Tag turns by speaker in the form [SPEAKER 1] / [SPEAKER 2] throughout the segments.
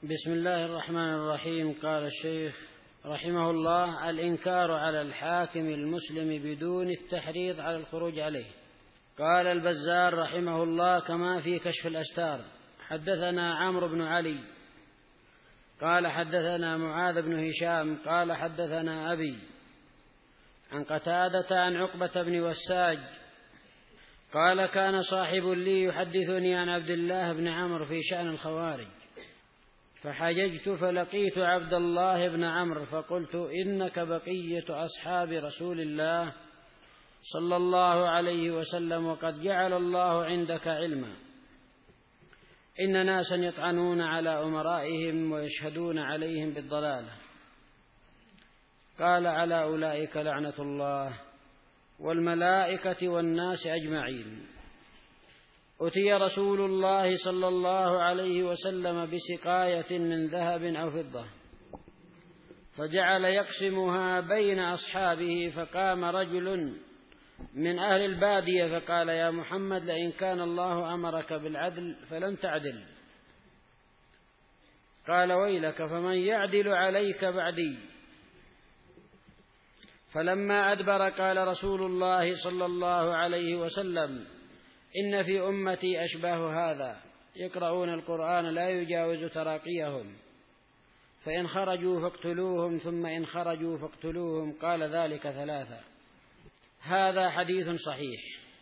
[SPEAKER 1] بسم الله الرحمن الرحيم. قال الشيخ رحمه الله: الإنكار على الحاكم المسلم بدون التحريض على الخروج عليه. قال البزار رحمه الله كما في كشف الأستار: حدثنا عمرو بن علي قال حدثنا معاذ بن هشام قال حدثنا أبي عن قتادة عن عقبة بن وساج قال: كان صاحب لي يحدثني عن عبد الله بن عمرو في شأن الخوارج، فحججت فلقيت عبد الله بن عمرو فقلت: إنك بقية أصحاب رسول الله صلى الله عليه وسلم، وقد جعل الله عندك علما. إن ناسا يطعنون على أمرائهم ويشهدون عليهم بالضلالة. قال: على أولئك لعنة الله والملائكة والناس أجمعين. أتي رسول الله صلى الله عليه وسلم بسقاية من ذهب أو فضة، فجعل يقسمها بين أصحابه، فقام رجل من أهل البادية فقال: يا محمد، لئن كان الله أمرك بالعدل فلن تعدل. قال: ويلك، فمن يعدل عليك بعدي؟ فلما أدبر قال رسول الله صلى الله عليه وسلم: إن في أمتي أشباه هذا، يقرؤون القرآن لا يجاوز تراقيهم، فإن خرجوا فاقتلوهم، ثم إن خرجوا فاقتلوهم. قال: ذلك ثلاثة. هذا حديث صحيح.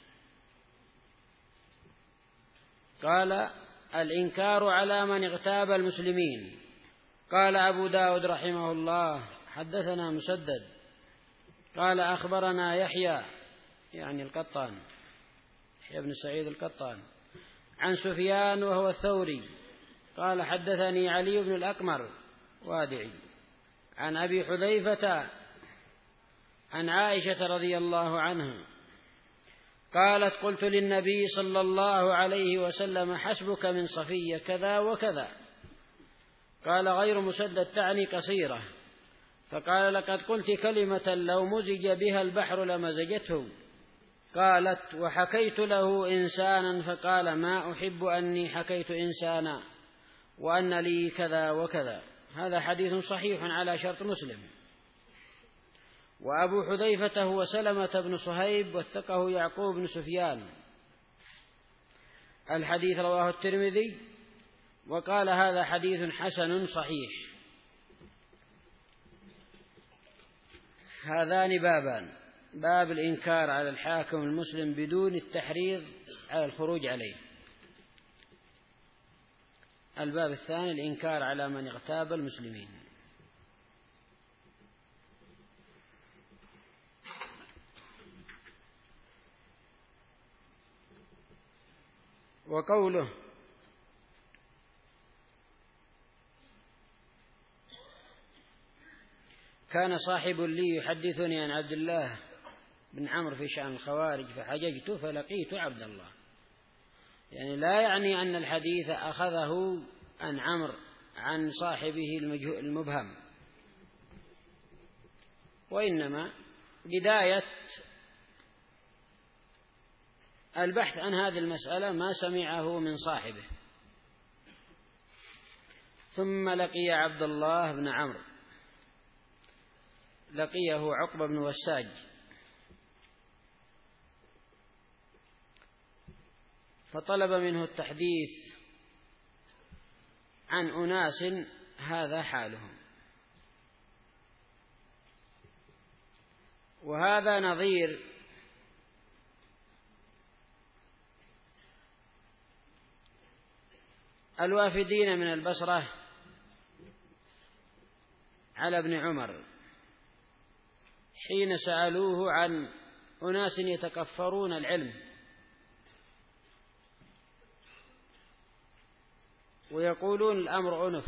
[SPEAKER 1] قال: الإنكار على من اغتاب المسلمين. قال أبو داود رحمه الله: حدثنا مسدد قال: أخبرنا يحيى يعني القطان، يحيى بن سعيد القطان، عن سفيان وهو الثوري قال: حدثني علي بن الأقمر وادعي عن أبي حذيفة عن عائشة رضي الله عنها قالت: قلت للنبي صلى الله عليه وسلم: حسبك من صفية كذا وكذا. قال: غير مسدد تعني قصيرة. فقال: لقد قلت كلمة لو مزج بها البحر لمزجته. قالت: وحكيت له إنسانا، فقال: ما أحب أني حكيت إنسانا وأن لي كذا وكذا. هذا حديث صحيح على شرط مسلم. وأبو حذيفة هو سلمة بن صهيب، وثقه يعقوب بن سفيان. الحديث رواه الترمذي وقال: هذا حديث حسن صحيح. هذان بابان: باب الإنكار على الحاكم المسلم بدون التحريض على الخروج عليه. الباب الثاني: الإنكار على من اغتاب المسلمين. وقوله: كان صاحب لي يحدثني عن عبد الله بن عمرو في شأن الخوارج، فحججت فلقيت عبد الله، يعني لا يعني أن الحديث أخذه عن عمرو عن صاحبه المبهم، وإنما بداية البحث عن هذه المسألة ما سمعه من صاحبه. ثم لقي عبد الله بن عمرو، لقيه عقبة بن وساج، فطلب منه التحديث عن أناس هذا حالهم. وهذا نظير الوافدين من البصرة على ابن عمر حين سألوه عن أناس يتكفرون العلم ويقولون الأمر عنف،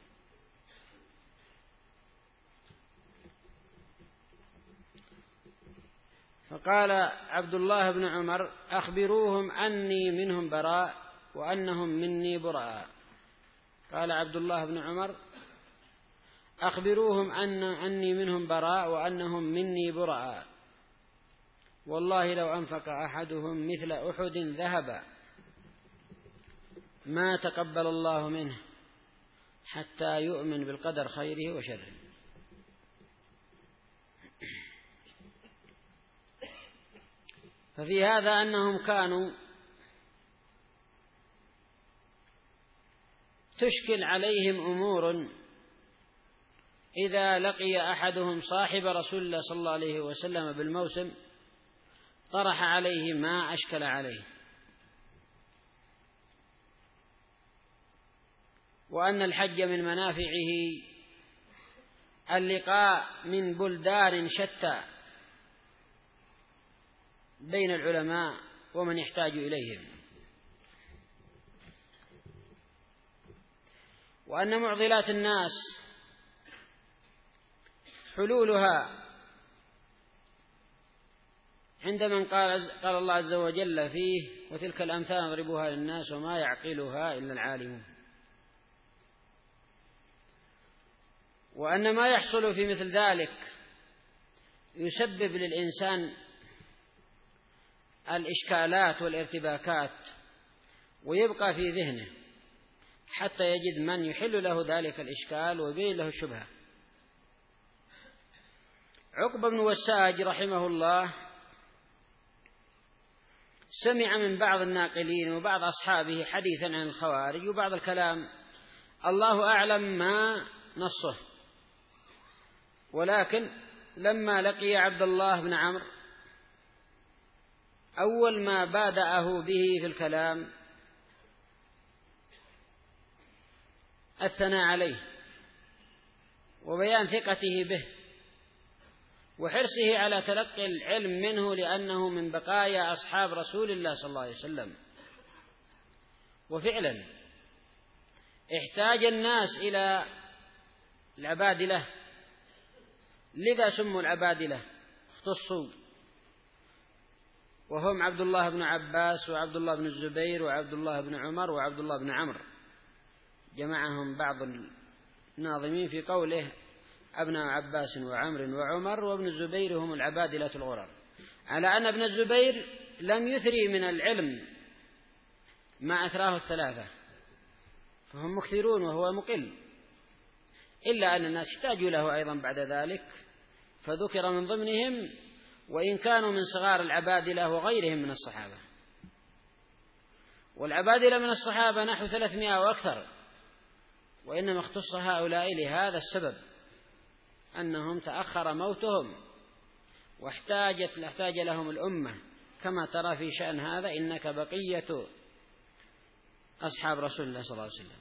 [SPEAKER 1] فقال عبد الله بن عمر: أخبروهم أني منهم براء وأنهم مني براء. قال عبد الله بن عمر: أخبروهم أني منهم براء وأنهم مني براء، والله لو أنفق أحدهم مثل أحد ذهبا ما تقبل الله منه حتى يؤمن بالقدر خيره وشره. ففي هذا أنهم كانوا تشكل عليهم أمور إذا لقي أحدهم صاحب رسول الله صلى الله عليه وسلم بالموسم طرح عليه ما أشكل عليه، وأن الحج من منافعه اللقاء من بلدان شتى بين العلماء ومن يحتاج إليهم، وأن معضلات الناس حلولها عند من قال الله عز وجل فيه: وتلك الأمثال نضربها للناس وما يعقلها إلا العالمون. وأن ما يحصل في مثل ذلك يسبب للإنسان الإشكالات والارتباكات، ويبقى في ذهنه حتى يجد من يحل له ذلك الإشكال ويبين له الشبهة. عقبة بن وساج رحمه الله سمع من بعض الناقلين وبعض أصحابه حديثا عن الخوارج، وبعض الكلام الله أعلم ما نصه، ولكن لما لقي عبد الله بن عمرو أول ما بادأه به في الكلام الثناء عليه وبيان ثقته به وحرصه على تلقي العلم منه، لأنه من بقايا أصحاب رسول الله صلى الله عليه وسلم. وفعلا احتاج الناس إلى العبادلة، لذا سموا العبادلة، اختصوا، وهم عبد الله بن عباس وعبد الله بن الزبير وعبد الله بن عمر وعبد الله بن عمرو. جمعهم بعض الناظمين في قوله: أبناء عباس وعمر وعمر وابن الزبير هم العبادلة الغرر، على أن ابن الزبير لم يثري من العلم ما أثراه الثلاثة، فهم مكثرون وهو مقل، إلا أن الناس احتاجوا له أيضا بعد ذلك، فذكر من ضمنهم، وإن كانوا من صغار العبادلة وغيرهم من الصحابة. والعبادلة من الصحابة نحو 300 وأكثر، وإنما اختص هؤلاء لهذا السبب، أنهم تأخر موتهم واحتاج لهم الأمة، كما ترى في شأن هذا: إنك بقية أصحاب رسول الله صلى الله عليه وسلم.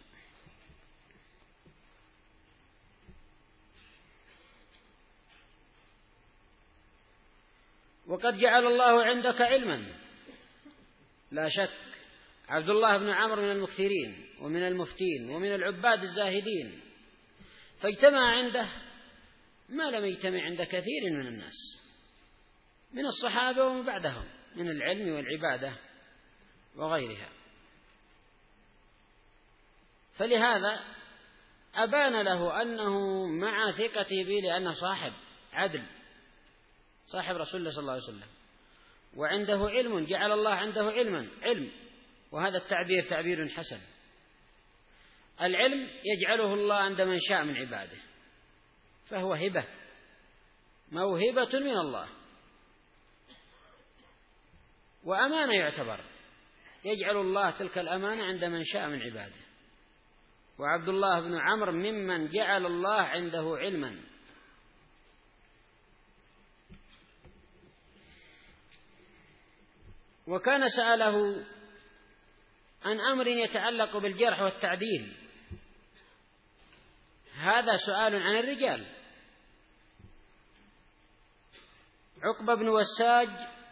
[SPEAKER 1] وقد جعل الله عندك علما، لا شك. عبد الله بن عمرو من المكثرين ومن المفتين ومن العباد الزاهدين، فاجتمع عنده ما لم يجتمع عند كثير من الناس من الصحابة ومن بعدهم من العلم والعبادة وغيرها. فلهذا أبان له أنه مع ثقته به، لأنه صاحب عدل، صاحب رسول الله صلى الله عليه وسلم، وعنده علم، جعل الله عنده علم، وهذا التعبير تعبير حسن. العلم يجعله الله عند من شاء من عباده، فهو هبة، موهبة من الله، وأمانة يعتبر، يجعل الله تلك الأمانة عند من شاء من عباده. وعبد الله بن عمرو ممن جعل الله عنده علما. وكان سأله عن أمر يتعلق بالجرح والتعديل، هذا سؤال عن الرجال. عقبة بن وساج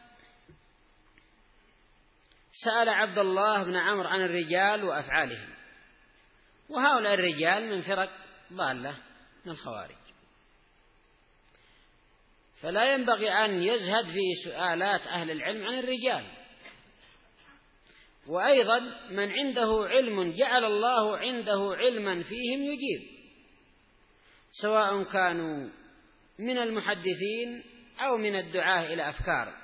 [SPEAKER 1] سأل عبد الله بن عمرو عن الرجال وأفعالهم، وهؤلاء الرجال من فرق ضالة من الخوارج، فلا ينبغي أن يزهد في سؤالات أهل العلم عن الرجال. وأيضا من عنده علم جعل الله عنده علما فيهم يجيب، سواء كانوا من المحدثين أو من الدعاة إلى أفكار.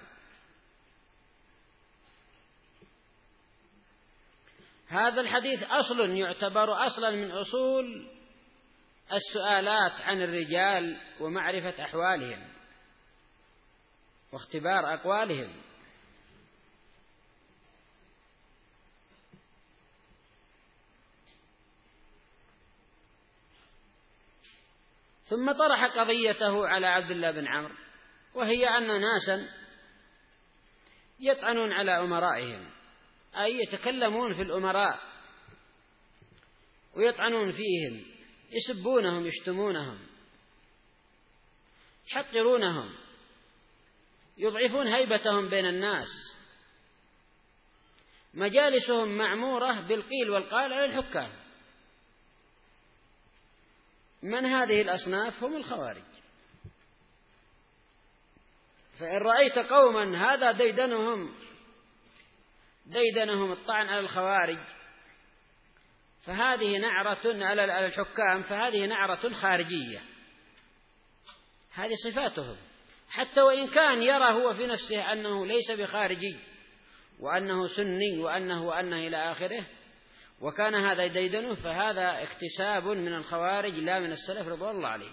[SPEAKER 1] هذا الحديث أصل يعتبر أصلا من أصول السؤالات عن الرجال ومعرفة أحوالهم واختبار أقوالهم. ثم طرح قضيته على عبد الله بن عمرو، وهي أن ناسا يطعنون على أمرائهم، أي يتكلمون في الأمراء ويطعنون فيهم، يسبونهم، يشتمونهم، يحقرونهم، يضعفون هيبتهم بين الناس، مجالسهم معمورة بالقيل والقال على الحكام. من هذه الأصناف؟ هم الخوارج. فإن رأيت قوما هذا ديدنهم الطعن على الخوارج، فهذه نعرة على الحكام، فهذه نعرة خارجية، هذه صفاتهم. حتى وإن كان يرى هو في نفسه أنه ليس بخارجي وأنه سني وأنه إلى آخره، وكان هذا ديدنه، فهذا اكتساب من الخوارج لا من السلف رضوان الله عليهم.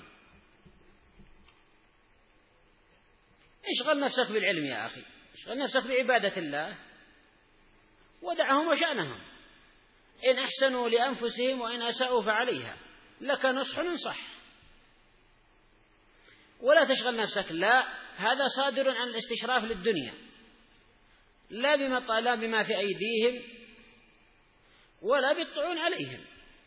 [SPEAKER 1] اشغل نفسك بالعلم يا أخي، اشغل نفسك بعبادة الله، ودعهم وشأنهم، إن أحسنوا لأنفسهم وإن أساءوا فعليها، لك نصح انصح، ولا تشغل نفسك. لا، هذا صادر عن الاستشراف للدنيا، لا بما في أيديهم ولا بالطعون عليهم.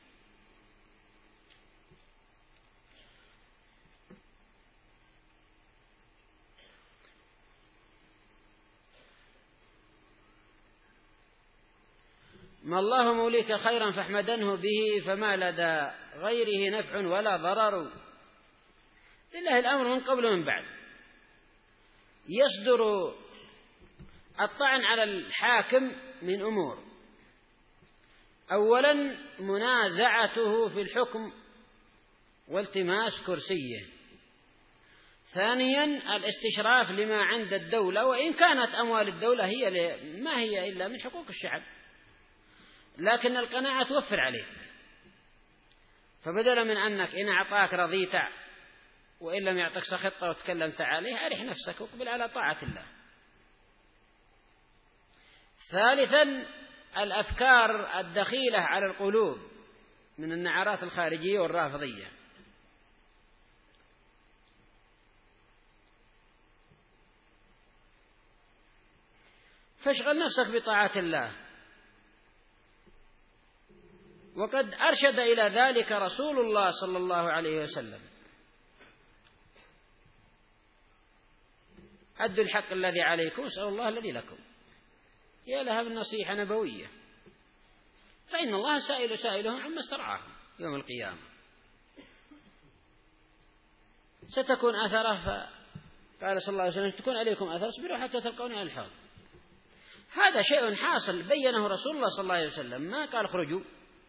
[SPEAKER 1] ما الله موليك خيرا فاحمدنه به، فما لدى غيره نفع ولا ضرر. لله الأمر من قبل ومن بعد. يصدر الطعن على الحاكم من أمور: أولا منازعته في الحكم والتماس كرسيه، ثانيا الاستشراف لما عند الدولة، وإن كانت أموال الدولة ما هي إلا من حقوق الشعب، لكن القناعة توفر عليك. فبدلا من أنك إن أعطاك رضيت وإن لم يعطك سخطت وتكلمت عليه، أرح نفسك واقبل على طاعة الله. ثالثا الأفكار الدخيلة على القلوب من النعرات الخارجية والرافضية. فاشغل نفسك بطاعة الله، وقد أرشد إلى ذلك رسول الله صلى الله عليه وسلم: أدوا الحق الذي عليكم واسألوا الله الذي لكم. يا لها من نصيحة نبوية، فإن الله سائلهم عما استرعاهم يوم القيامة. ستكون أثره، فقال صلى الله عليه وسلم: تكون عليكم أثر، اصبروا حتى تلقوني على الحوض. هذا شيء حاصل بينه رسول الله صلى الله عليه وسلم، ما قال اخرجوا.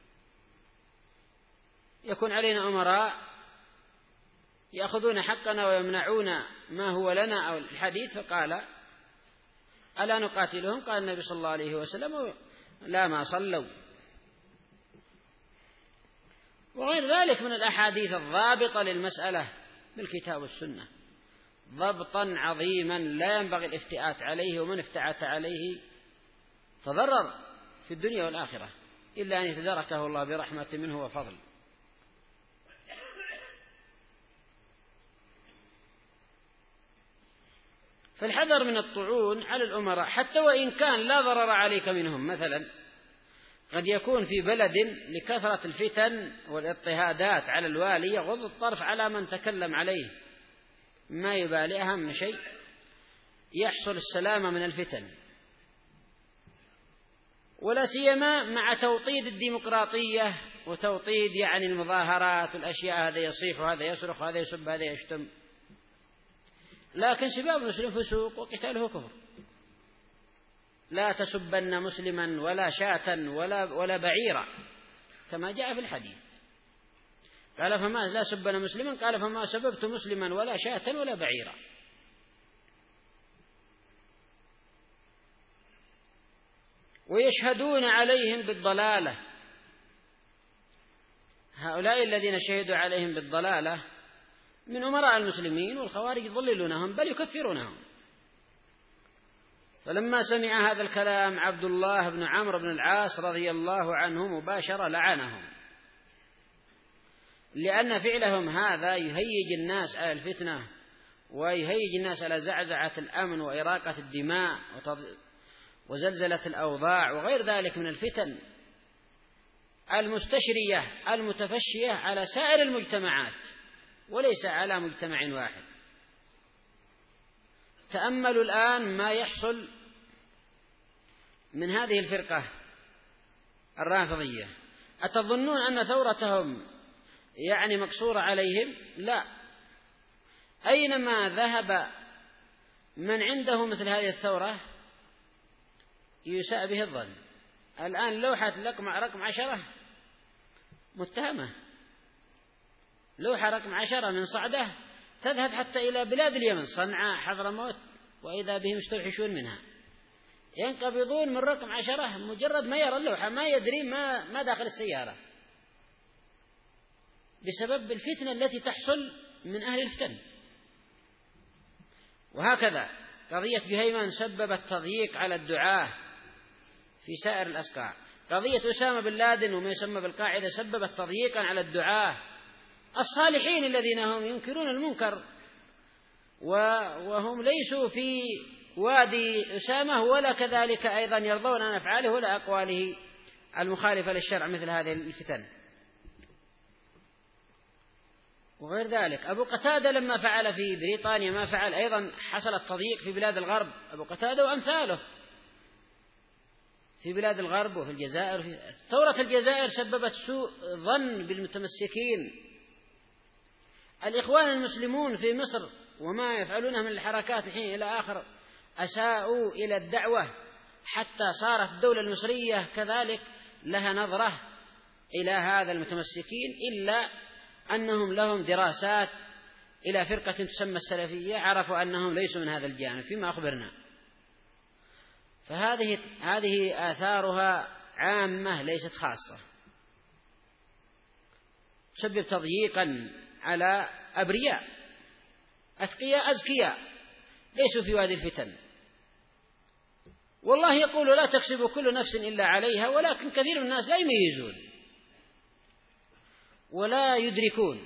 [SPEAKER 1] يكون علينا أمراء يأخذون حقنا ويمنعون ما هو لنا، أو الحديث، فقال: ألا نقاتلهم؟ قال النبي صلى الله عليه وسلم: لا، ما صلوا. وغير ذلك من الأحاديث الضابطة للمسألة بالكتاب والسنة ضبطا عظيما لا ينبغي الافتئات عليه، ومن افتعت عليه تضرر في الدنيا والآخرة إلا أن يتداركه الله برحمة منه وفضل. فالحذر من الطعون على الأمراء، حتى وإن كان لا ضرر عليك منهم. مثلا قد يكون في بلد لكثرة الفتن والاضطهادات على الوالي يغض الطرف على من تكلم عليه، ما يبالي، أهم شيء يحصل السلامة من الفتن، ولا سيما مع توطيد الديمقراطية وتوطيد المظاهرات والأشياء، هذا يصيح وهذا يصرخ وهذا يسب وهذا يشتم. لكن سباب مسلم فسوق وقتاله كفر. لا تسبن مسلما ولا شاة ولا بعيرا، كما جاء في الحديث. قال: فما لا سبن مسلما، قال: فما سببت مسلما ولا شاة ولا بعيرا. ويشهدون عليهم بالضلالة، هؤلاء الذين شهدوا عليهم بالضلالة من أمراء المسلمين، والخوارج يضللونهم بل يكفرونهم. فلما سمع هذا الكلام عبد الله بن عمرو بن العاص رضي الله عنه مباشرة لعنهم، لأن فعلهم هذا يهيج الناس على الفتنة، ويهيج الناس على زعزعة الأمن وإراقة الدماء وزلزلة الأوضاع وغير ذلك من الفتن المستشرية المتفشية على سائر المجتمعات وليس على مجتمع واحد. تأملوا الآن ما يحصل من هذه الفرقة الرافضية. أتظنون أن ثورتهم يعني مقصورة عليهم؟ لا، أينما ذهب من عنده مثل هذه الثورة يساء به الظن. الآن لوحة رقم 10 متهمة، لوحة رقم 10 من صعدة تذهب حتى إلى بلاد اليمن، صنعاء، حضرموت، وإذا بهم يستوحشون منها، ينقبضون من رقم 10 مجرد ما يرى اللوحة، ما يدري ما داخل السيارة، بسبب الفتنة التي تحصل من أهل الفتن. وهكذا قضية جهيمان سببت تضييق على الدعاة في سائر الأصقاع. قضية أسامة بن لادن وما يسمى بالقاعدة سببت تضييقا على الدعاة الصالحين الذين هم ينكرون المنكر، وهم ليسوا في وادي أسامة ولا كذلك أيضا يرضون عن أفعاله ولا أقواله المخالفة للشرع مثل هذه الفتن. وغير ذلك أبو قتادة لما فعل في بريطانيا ما فعل أيضا حصل التضييق في بلاد الغرب، أبو قتادة وأمثاله في بلاد الغرب وفي الجزائر. ثورة الجزائر سببت سوء ظن بالمتمسكين. الإخوان المسلمون في مصر وما يفعلونه من الحركات الحين إلى آخر أساءوا إلى الدعوة، حتى صارت الدولة المصرية كذلك لها نظرة إلى هذا المتمسكين، إلا أنهم لهم دراسات إلى فرقة تسمى السلفية، عرفوا أنهم ليسوا من هذا الجانب فيما أخبرنا. فهذه آثارها عامة ليست خاصة، تسبب تضييقا على أبرياء أتقياء أزكياء ليسوا في وادي الفتن. والله يقول لا تكسب كل نفس إلا عليها، ولكن كثير من الناس لا يميزون ولا يدركون.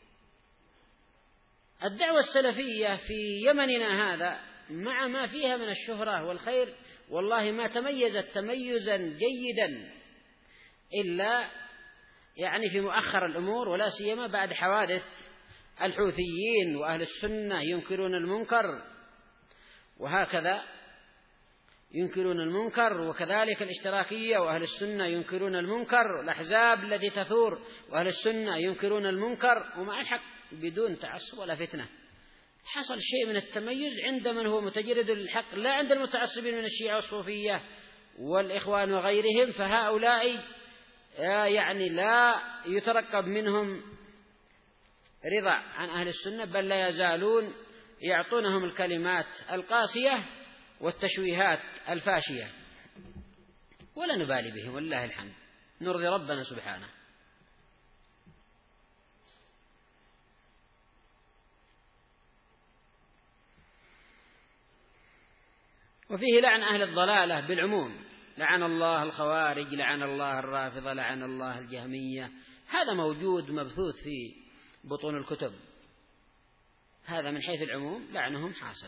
[SPEAKER 1] الدعوة السلفية في يمننا هذا مع ما فيها من الشهرة والخير والله ما تميزت تميزا جيدا إلا يعني في مؤخر الأمور، ولا سيما بعد حوادث الحوثيين وأهل السنة ينكرون المنكر، وهكذا ينكرون المنكر، وكذلك الاشتراكية وأهل السنة ينكرون المنكر، الأحزاب التي تثور وأهل السنة ينكرون المنكر ومع الحق بدون تعصب ولا فتنة. حصل شيء من التميز عند من هو متجرد للحق، لا عند المتعصبين من الشيعة والصوفية والإخوان وغيرهم. فهؤلاء يعني لا يترقب منهم رضا عن أهل السنة، بل لا يزالون يعطونهم الكلمات القاسية والتشويهات الفاشية، ولا نبالي بهم والله الحمد، نرضي ربنا سبحانه. وفيه لعن أهل الضلالة بالعموم، لعن الله الخوارج، لعن الله الرافضة، لعن الله الجهمية. هذا موجود مبثوث في بطون الكتب، هذا من حيث العموم لعنهم حاصل.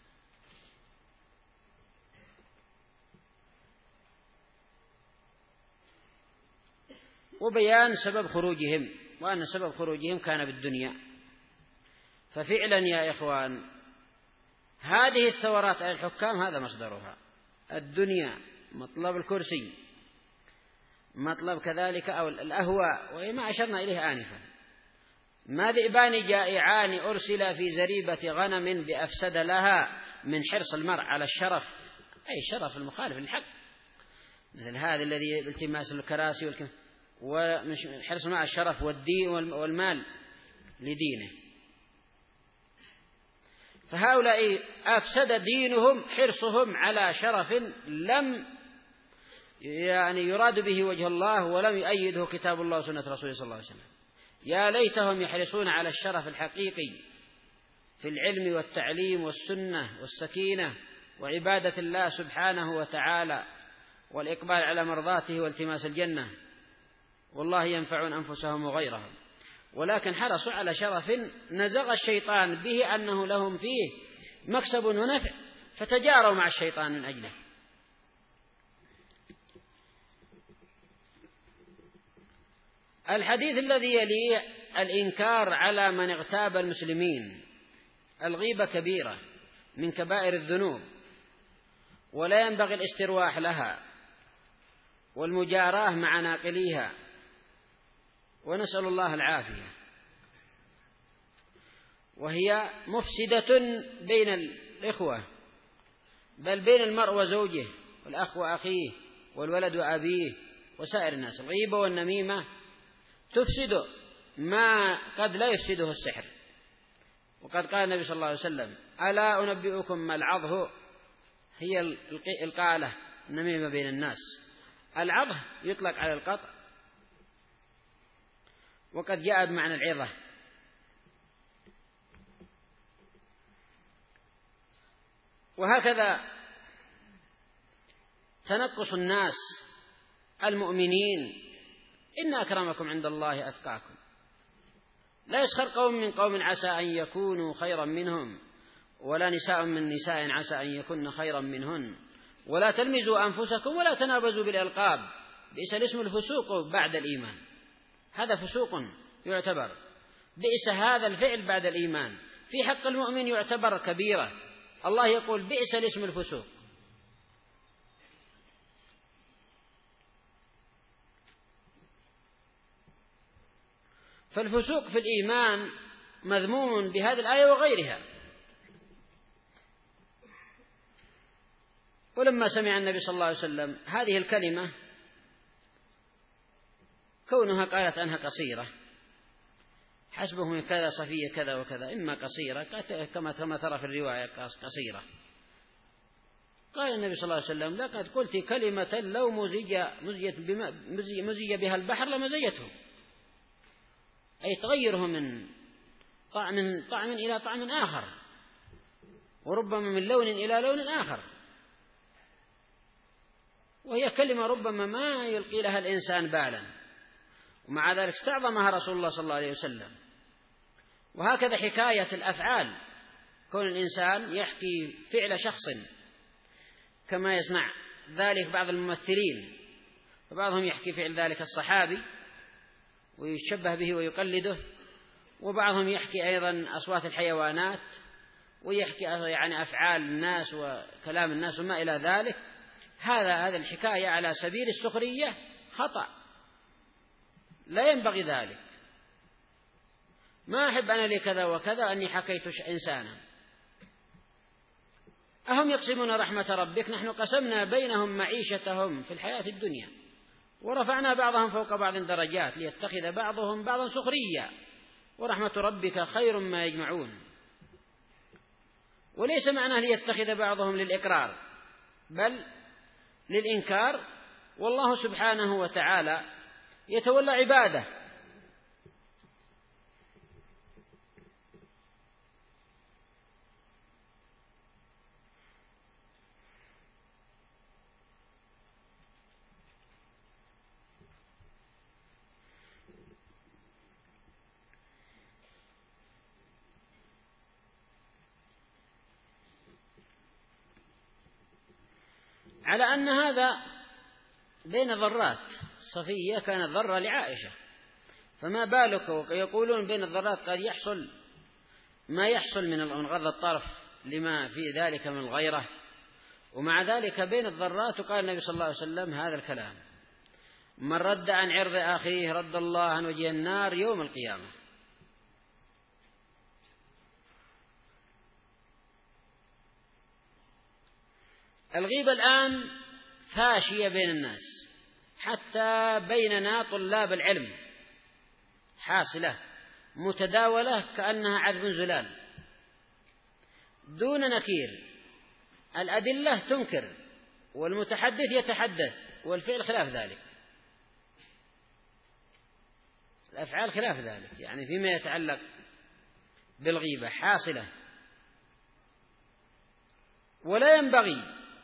[SPEAKER 1] وبيان سبب خروجهم، وأن سبب خروجهم كان بالدنيا. ففعلا يا إخوان هذه الثورات على الحكام هذا مصدرها الدنيا، مطلب الكرسي، مطلب كذلك أو الأهواء، وما أشرنا إليه آنفا. ما ذئبان جائعان أرسل في زريبة غنم بأفسد لها من حرص المرء على الشرف، أي شرف المخالف للحق، مثل هذا الذي التماس الكراسي وحرص مع الشرف والدين والمال لدينه. فهؤلاء أفسد دينهم حرصهم على شرف لم يعني يراد به وجه الله ولم يؤيده كتاب الله وسنة رسوله صلى الله عليه وسلم. يا ليتهم يحرصون على الشرف الحقيقي في العلم والتعليم والسنة والسكينة وعبادة الله سبحانه وتعالى والإقبال على مرضاته والتماس الجنة، والله ينفعون أنفسهم وغيرهم، ولكن حرصوا على شرف نزغ الشيطان به أنه لهم فيه مكسب ونفع، فتجاروا مع الشيطان من أجله. الحديث الذي يليه الإنكار على من اغتاب المسلمين. الغيبة كبيرة من كبائر الذنوب، ولا ينبغي الاسترواح لها والمجاراة مع ناقليها، ونسأل الله العافية. وهي مفسدة بين الإخوة، بل بين المرء وزوجه والأخ وأخيه والولد وأبيه وسائر الناس. الغيبة والنميمة تفسد ما قد لا يفسده السحر. وقد قال النبي صلى الله عليه وسلم: ألا أنبئكم ما العضه؟ هي القالة النميمة بين الناس. العضه يطلق على القطع، وقد جاء بمعنى العظة. وهكذا تنقص الناس المؤمنين: إن أكرمكم عند الله أتقاكم. لا يسخر قوم من قوم عسى أن يكونوا خيرا منهم، ولا نساء من نساء عسى أن يكن خيرا منهن، ولا تلمزوا أنفسكم ولا تنابزوا بالألقاب، بئس الاسم الفسوق بعد الإيمان. هذا فسوق يعتبر، بئس هذا الفعل بعد الإيمان. في حق المؤمن يعتبر كبيرة، الله يقول: بئس الاسم الفسوق. فالفسوق في الإيمان مذموم بهذه الآية وغيرها. ولما سمع النبي صلى الله عليه وسلم هذه الكلمة، كونها قالت عنها قصيرة، حسبه من كذا صفية كذا وكذا، إما قصيرة كما ترى في الرواية قصيرة، قال النبي صلى الله عليه وسلم: لقد قلت كلمة لو مزج بها البحر لمزجته، أي تغيره من طعم إلى طعم آخر، وربما من لون إلى لون آخر. وهي كلمة ربما ما يلقي لها الإنسان بالا، ومع ذلك استعظمها رسول الله صلى الله عليه وسلم. وهكذا حكاية الأفعال، كون الإنسان يحكي فعل شخص كما يصنع ذلك بعض الممثلين، فبعضهم يحكي فعل ذلك الصحابي ويشبه به ويقلده، وبعضهم يحكي أيضا أصوات الحيوانات، ويحكي يعني أفعال الناس وكلام الناس وما إلى ذلك. هذا الحكاية على سبيل السخرية خطأ، لا ينبغي ذلك. ما أحب أنا لي كذا وكذا أني حكيت إنسانا. أهم يقسمون رحمة ربك؟ نحن قسمنا بينهم معيشتهم في الحياة الدنيا، ورفعنا بعضهم فوق بعض درجات ليتخذ بعضهم بعضا سخريا، ورحمة ربك خير ما يجمعون. وليس معناه ليتخذ بعضهم للإقرار، بل للإنكار، والله سبحانه وتعالى يتولى عباده. على أن هذا بين ذرات. صفية كانت ذرة لعائشة، فما بالك ويقولون بين الذرات قد يحصل ما يحصل من غض الطرف لما في ذلك من الغيرة، ومع ذلك بين الذرات. وقال النبي صلى الله عليه وسلم هذا الكلام: من رد عن عرض أخيه رد الله عن وجه النار يوم القيامة. الغيبة الآن فاشية بين الناس، حتى بيننا طلاب العلم حاصلة متداولة كأنها عذب زلال دون نكير. الأدلة تنكر، والمتحدث يتحدث، والفعل خلاف ذلك. الأفعال خلاف ذلك، يعني فيما يتعلق بالغيبة حاصلة، ولا ينبغي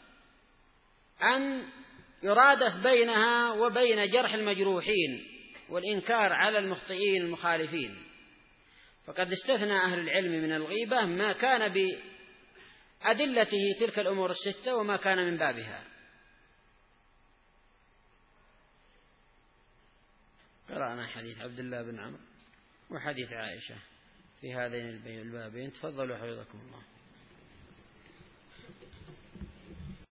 [SPEAKER 1] أن يرادف بينها وبين جرح المجروحين والإنكار على المخطئين المخالفين، فقد استثنى أهل العلم من الغيبة ما كان بأدلته تلك الأمور الستة وما كان من بابها. قرأنا حديث عبد الله بن عمرو وحديث عائشة في هذين البابين. تفضلوا حفظكم الله.